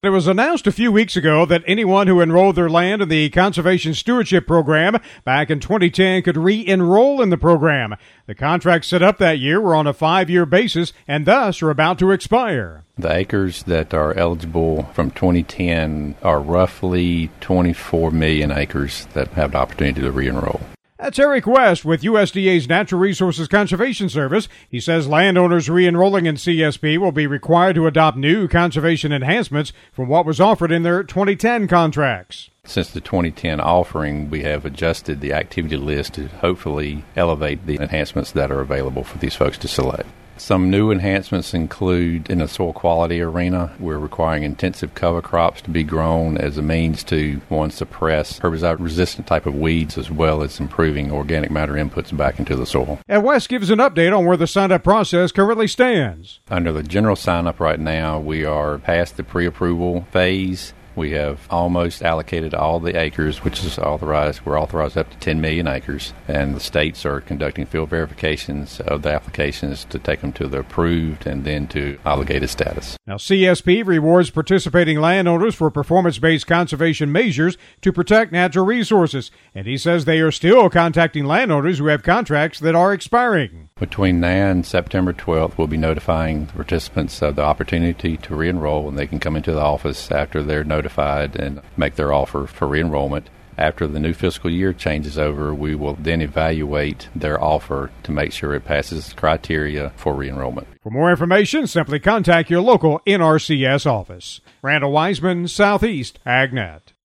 It was announced a few weeks ago that anyone who enrolled their land in the Conservation Stewardship Program back in 2010 could re-enroll in the program. The contracts set up that year were on a 5-year basis and thus are about to expire. The acres that are eligible from 2010 are roughly 24 million acres that have the opportunity to re-enroll. That's Eric West with USDA's Natural Resources Conservation Service. He says landowners re-enrolling in CSP will be required to adopt new conservation enhancements from what was offered in their 2010 contracts. Since the 2010 offering, we have adjusted the activity list to hopefully elevate the enhancements that are available for these folks to select. Some new enhancements include in the soil quality arena, we're requiring intensive cover crops to be grown as a means to, one, suppress herbicide-resistant type of weeds as well as improving organic matter inputs back into the soil. And West gives an update on where the sign-up process currently stands. Under the general sign-up right now, we are past the pre-approval phase. We have almost allocated all the acres, which is authorized. We're authorized up to 10 million acres, and the states are conducting field verifications of the applications to take them to the approved and then to obligated status. Now, CSP rewards participating landowners for performance-based conservation measures to protect natural resources, and he says they are still contacting landowners who have contracts that are expiring. Between now and September 12th, we'll be notifying the participants of the opportunity to re-enroll, and they can come into the office after they're notified and make their offer for re-enrollment. After the new fiscal year changes over, we will then evaluate their offer to make sure it passes criteria for re-enrollment. For more information, simply contact your local NRCS office. Randall Wiseman, Southeast AgNet.